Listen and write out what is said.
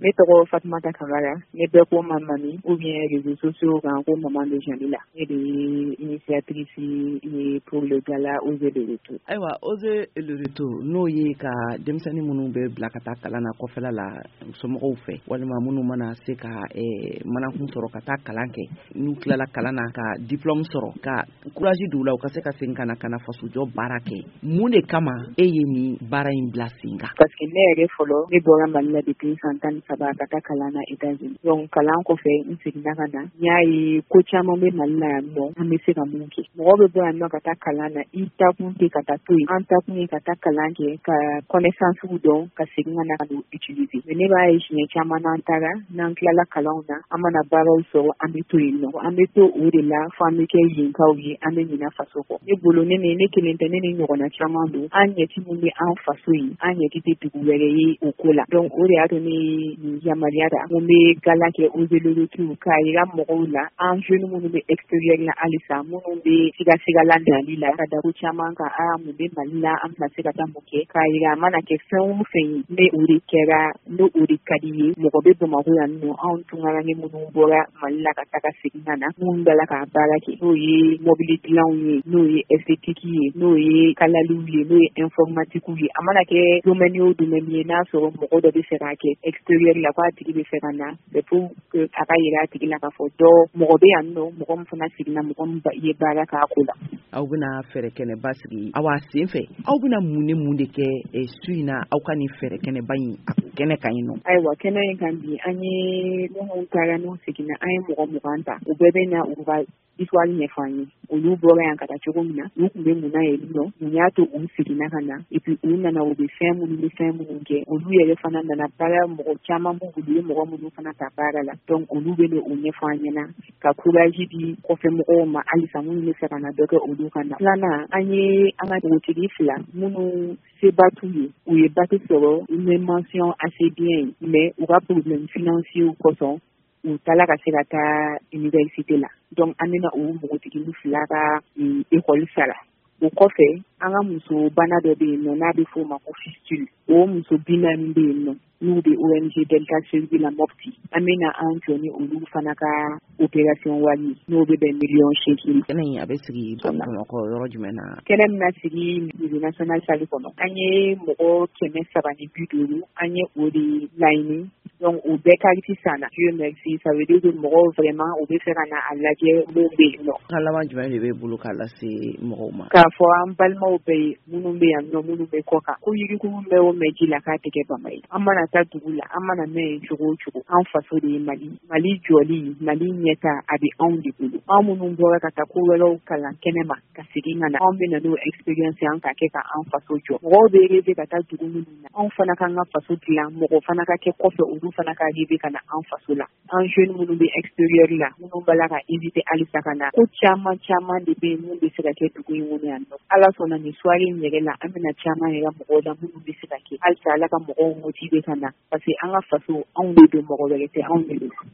ne tɔgɔ Fatumata Kamara, ne bɛ ko Mamami ou bien réseaux sociaux kan ko Maman de Janila. Ne de initiatrice ye pour le gala Oser le retour. Ayiwa Oser le retour n'o ye ka denmisɛnnin minnu bɛ bila ka taa kalan na kɔfɛla la somɔgɔw fɛ walima minnu mana se ka manakun sɔrɔ ka taa kalan kɛ n'u tilala kalan na ka diplôme sɔrɔ ka courage d'u la u ka se ka segin ka na fasojɔ baara kɛ mun de kama e ye nin baara in bila sen kan? Parce que ne yɛrɛ fɔlɔ ne bɔra Mali la depuis san 13 ka taa kalan na États-Unis. Donc kalan kɔfɛ n seginna ka na n y'a ye ko caman bɛ Mali la yan nɔ an bɛ se ka mun kɛ. Mɔgɔ bɛ bɔ yan nɔ ka taa kalan na i takun tɛ ka taa to yen. An takun ye ka taa kalan kɛ ka connaissance dɔn ka segin ka na ka n'o utiliser. Mais ne b'a ye siɲɛ caman n'an taara n'an tilala kalanw na an mana baaraw sɔrɔ an bɛ to yen nɔ. An bɛ to o de la fo an bɛ kɛ yenkaw ye an bɛ ɲina faso kɔ. Ne bolo ne kelen tɛ ne ni ɲɔgɔnna caman don an ɲɛti mun bɛ an faso ye an ɲɛti tɛ dugu wɛrɛ ye o ko la. Donc o de y'a to ne nin yamaruya ta mun bɛ gala kɛ Oser le retour k'a yira mɔgɔw la an jeunes minnu bɛ extérieur la halisa minnu bɛ sigasigala nali la ka da ko caman kan mun bɛ Mali la an bɛna se ka taa mun kɛ k'a yira a mana kɛ fɛn o fɛn ye ne o de kɛra n'o o de ka di ye mɔgɔ bɛ Bamakɔ yan nɔ anw tunkara ni minnu bɔra Mali la ka taga segin ka na minnu bɛ la k'a baara kɛ n'o ye mobili dilanw ye n'o ye esthétique ye n'o ye kalaliw ye n'o ye informatique ye a mana kɛ domaine o domaine ye n'a sɔrɔ mɔgɔ dɔ bɛ fɛ k'a kɛ extérieur la k'a tigi bɛ fɛ ka na c'est pour que a ka yira a tigi la k'a fɔ mɔgɔ bɛ yan nɔ mɔgɔ min fana seginna mɔgɔ min ye baara k'a ko la. Aw bɛna fɛɛrɛ kɛnɛba sigi aw sen fɛ aw bɛna mun de kɛ su in na aw ka nin fɛɛrɛ kɛnɛba in a kɛnɛ kan yen nɔ? Ayiwa kɛnɛ in kan bi an ye minnu taara n'u seginna an ye mɔgɔ 20 ta u bɛɛ bɛ na u ka histoire ɲɛfɔ an ye olu bɔra yan ka taa cogo min na u tun bɛ mun na yen nɔ mun y'a to u seginna ka na et puis u nana u bɛ fɛn minnu kɛ olu yɛrɛ fana nana baara mɔgɔ caman b'u bolo u ye mɔgɔ minnu fana ta baara la donc olu bɛ o ɲɛfɔ an ɲɛna ka courage di kɔfɛ mɔgɔw ma halisa minnu bɛ fɛ ka na dɔ kɛ olu ka na. Filanan an ye an ka dugutigi 2 minnu seba t'u ye u ye bac sɔrɔ une mention assez bien mais u ka problème financier kosɔn u taara ka se ka taa université la donc an bɛna o npogotigi 2 ka école sara. O kɔfɛ an ka muso bana dɔ bɛ yen nɔ n'a bɛ f'o ma ko fistule o muso 40 bɛ yen nɔ n'u bɛ ONG Delta Sud la Mopti an bɛna an jɔ ni olu fana ka opération wari n'o bɛ bɛn $8,000,000. Kɛnɛ in a bɛ sigi Bamakɔ yɔrɔ jumɛn na? Kɛnɛ bɛna sigi Musée National salle kɔnɔ an ye mɔgɔ 350 an ye o de laɲini donc o bɛɛ qualité sanna Dieu merci ça veut dire que mɔgɔw vraiment u bɛ fɛ ka na a lajɛ mun bɛ yen nɔ. Ka laban jumɛn de bɛ bolo k'a lase mɔgɔw ma? K'a fɔ an balimaw bɛɛ ye minnu bɛ yan nɔ minnu bɛ kɔ kan ko yirikuru bɛɛ o mɛn ji la k'a tɛ kɛ bama ye an mana taa dugu la an mana mɛn yen cogo o cogo an faso de ye Mali jɔli Mali ɲɛta a bɛ anw de bolo an minnu bɔra ka taa ko wɛrɛw kalan kɛnɛma ka segin ka na anw bɛ na n'o expérience an ka kɛ ka an faso jɔ mɔgɔw bɛ rêver ka taa dugu minnu na anw fana k'an ka faso dilan mɔgɔ fana ka kɛ kɔfɛ olu fana ka rêver ka na an faso la an jeunes minnu bɛ extérieur la minnu b'a la ka invité halisa ka na ko caman de bɛ yen mun bɛ se ka kɛ dugu in kɔnɔ yan nɔ ala sɔnna nin soirée in yɛrɛ la an bɛna caman yɛrɛ mɔgɔw la minnu bɛ se ka kɛ halisa ala ka mɔgɔw motiver ka na parce que an ka faso anw de don mɔgɔ wɛrɛ tɛ anw de don.